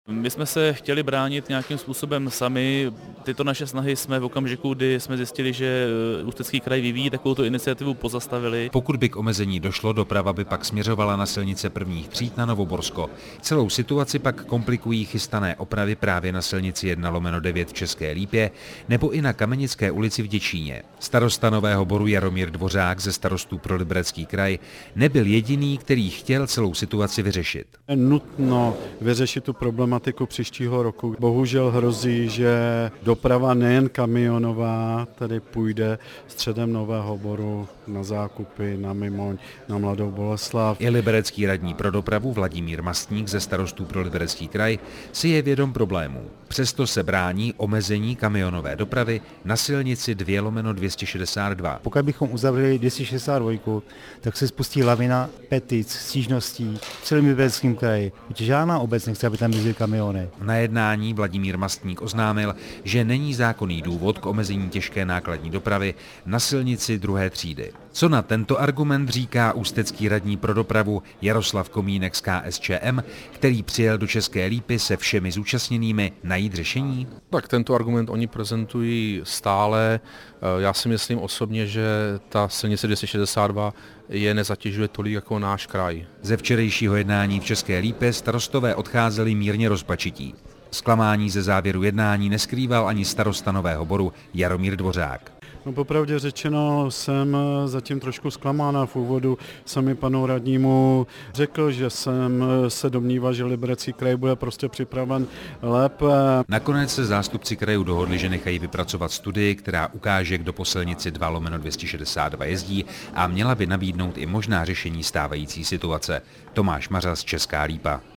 My jsme se chtěli bránit nějakým způsobem sami. Tyto naše snahy jsme v okamžiku, kdy jsme zjistili, že Ústecký kraj vyvíjí takovouto iniciativu, pozastavili. Pokud by k omezení došlo, doprava by pak směřovala na silnice prvních tříd na Novoborsko. Celou situaci pak komplikují chystané opravy právě na silnici 1/9 v České Lípě nebo i na Kamenické ulici v Děčíně. Starosta Nového Boru Jaromír Dvořák ze Starostů pro Liberecký kraj nebyl jediný, který chtěl celou situaci vyřešit. Je nutno vyřešit tu problematiku příštího roku. Bohužel hrozí, že doprava nejen kamionová tady půjde středem Nového Boru na Zákupy, na Mimoň, na Mladou Boleslav. I liberecký radní pro dopravu Vladimír Mastník ze Starostů pro Liberecký kraj si je vědom problémů. Přesto se brání omezení kamionové dopravy na silnici 2/262. Pokud bychom uzavřeli 262, tak se spustí lavina petic, stížností v celém Libereckém kraji. Žádná obec nechce, aby tam jezdily kamiony. Na jednání Vladimír Mastník oznámil, že není zákonný důvod k omezení těžké nákladní dopravy na silnici druhé třídy. Co na tento argument říká ústecký radní pro dopravu Jaroslav Komínek z KSČM, který přijel do České Lípy se všemi zúčastněnými najít řešení? Tak tento argument oni prezentují stále. Já si myslím osobně, že ta silnice 262 je nezatěžuje tolik jako náš kraj. Ze včerejšího jednání v České Lípě starostové odcházeli mírně rozpačití. Zklamání ze závěru jednání neskrýval ani starosta Nového Boru Jaromír Dvořák. No popravdě řečeno jsem zatím trošku zklamána. V úvodu jsem mi panu radnímu řekl, že jsem se domníval, že Liberecký kraj bude prostě připraven lépe. Nakonec se zástupci krajů dohodli, že nechají vypracovat studii, která ukáže, kdo po silnici 2/262 jezdí a měla by nabídnout i možná řešení stávající situace. Tomáš Mařas, Česká Lípa.